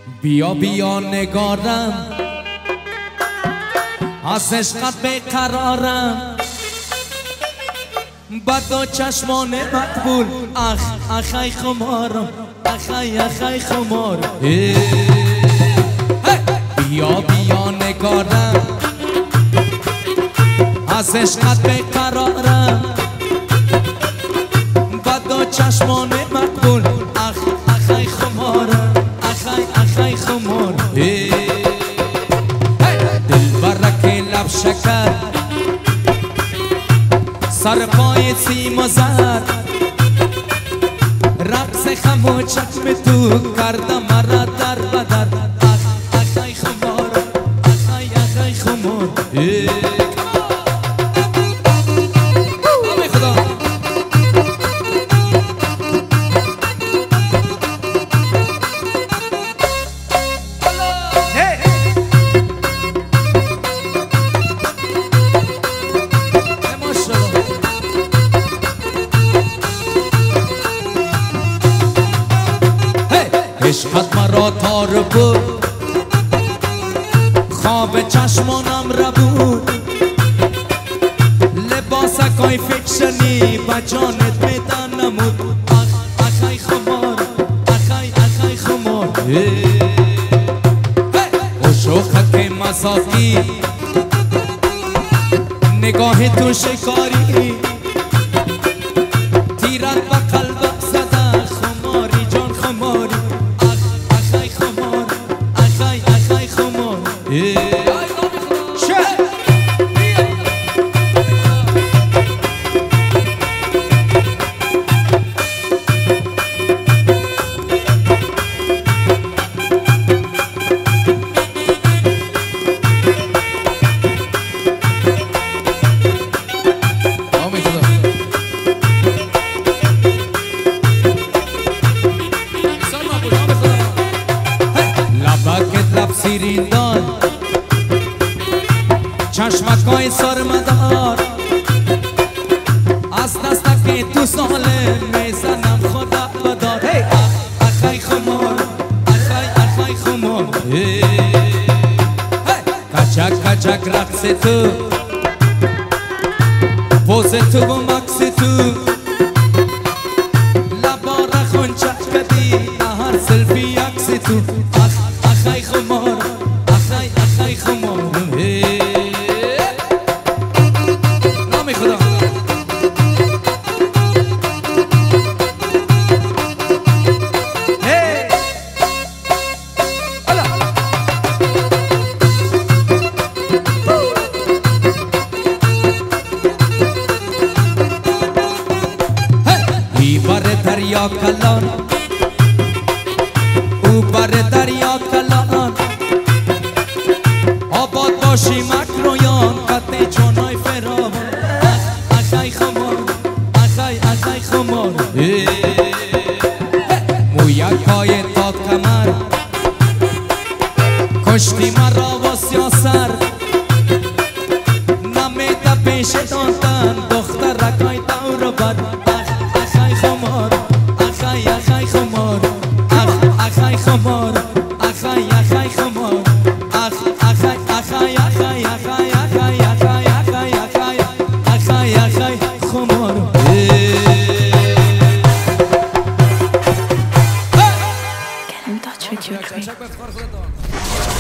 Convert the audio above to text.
بیا بیا نگارم از عشقت بیقرارم با دو چشمان مقبول اخی خمارم اخی خمارم بیا بیا نگارم از عشقت بیقرارم با دو چشمان مقبول اخی خمارم اخی خمارم دل برک لب شکر سر پای سیم و زر رقص خم و چشم تو کردم مرا در بدر اخی خمارم اخی خمارم عشقت مرا تار بود خواب چشمانم را بود لباسکای فکشنی با جانت میدن نمود اخی خمار اخی خمار اشوخک مساکی نگاه تو شکاری تیرت و قلبم زده خماری جان خماری سیرین دار چشمکای سرمدار از دستک تو ساله میزنم خدا بدار اخی خمار اخی خمار کچک کچک رقص تو پوز تو و مکس تو لبا را خونچک کدی هر سلفی عکس تو اخی خمار اخی خمار نام خدا ای بر دریا کلان او بر دریا کلان آباد باشی مکرویان قطع جانای فراوان اخی خمار اخی خمار مویک پای تا کمر کشتی مرا و سیاسر نمیده پیش دادن دخترکای دور بر اخی خمار اخی خمار اخی خمار اخی خمار Get in touch with your creator.